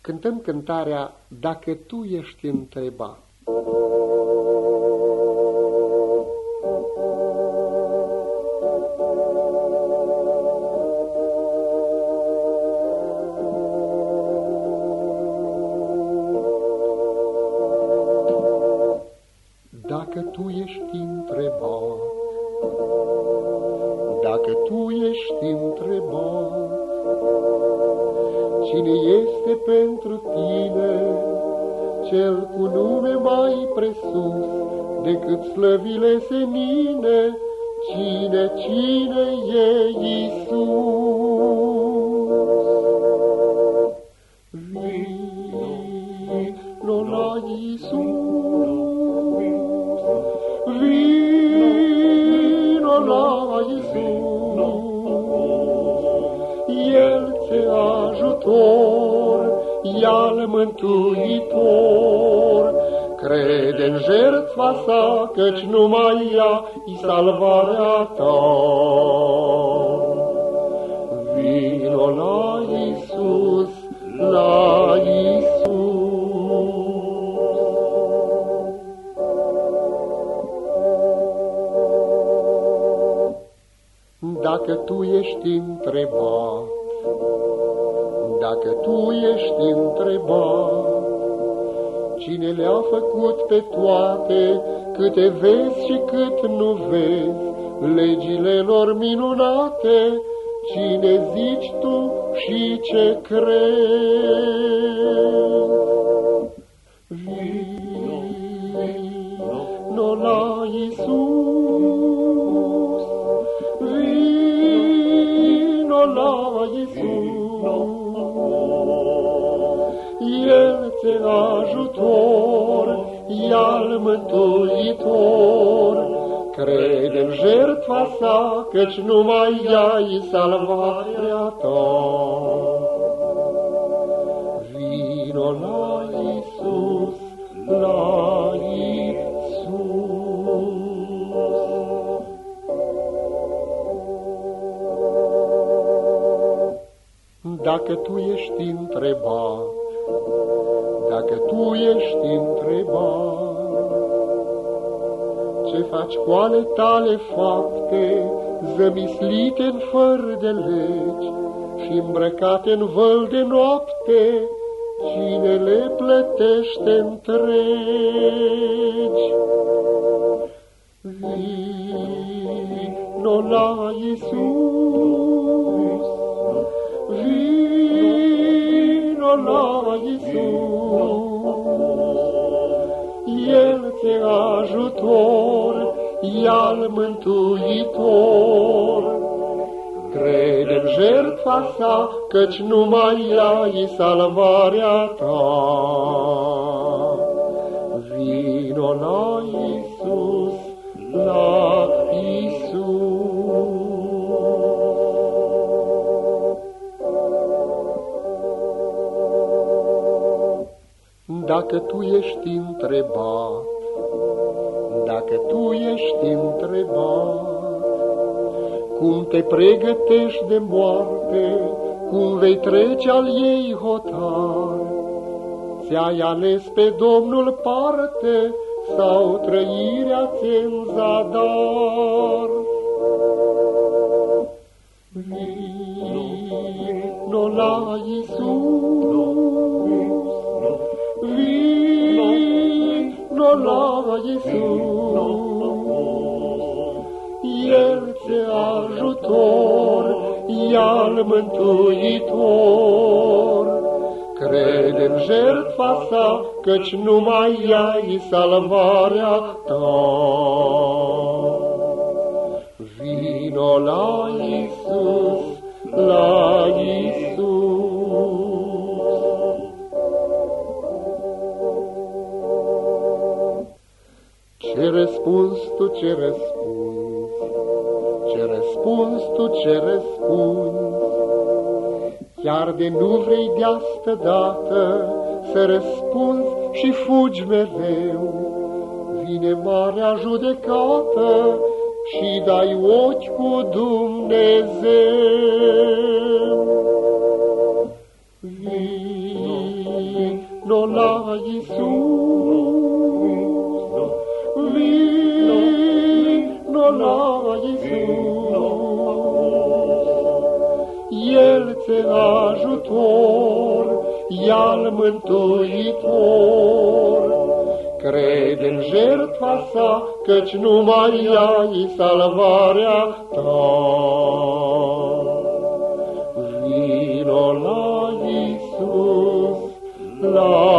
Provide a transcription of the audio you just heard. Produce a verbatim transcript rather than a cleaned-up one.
cântăm cântarea Dacă tu ești întrebat. Dacă tu ești întrebat, dacă tu ești întrebat, cine este pentru tine cel cu nume mai presus decât slăvile senine? Cine, cine e Iisus? Vino la Iisus, vino la Iisus, El ți-e ajutor, ia-L mântuitor. Crede-n jertfa sa, căci numai ea-i salvarea ta. Vino la Iisus, la Iisus. Dacă tu ești întrebat, dacă tu ești întrebat, cine le-a făcut pe toate, câte vezi și cât nu vezi, legile lor minunate, cine zici tu și ce crezi? Vino la Iisus, vino la Iisus, El ți-e ajutor, ia-L mântuitor. Crede-n jertfa sa, căci numai ea-i salvarea ta. Vino la Iisus, la Iisus. Dacă tu ești întrebat, dacă tu ești întrebat, ce faci cu ale tale fapte, zămislite-n fără de legi și îmbrăcate în văl de noapte, cine le plătește întregi? Vino la Iisus, vino la Iisus, El ți-e ajutor, ia-L mântuitor. Crede-n jertfa sa, căci numai ea-i salvarea ta. Vino la Iisus, la Iisus. Dacă tu ești întrebat, dacă tu ești întrebat, cum te pregătești de moarte, cum vei trece al ei hotar, ți-ai ales pe Domnul parte sau trăirea ți-e în zadar? Vino la Iisus, vino la Iisus, El ți-e ajutor, ia-L mântuitor. Crede-n jertfa sa, căci numai ea-i salvarea ta. Vino la Iisus, la Iisus. Ce răspuns tu, ce răspuns, ce răspuns tu, ce răspuns, chiar de nu vrei de astă dată să răspunzi și fugi mereu, vine marea judecată și dai ochi cu Dumnezeu. Vino vino la Iisus, vino la Iisus. El ți-e ajutor, ia-l mântuitor. Crede în jertfa sa, căci numai ea-i salvarea ta. Vino la Iisus, la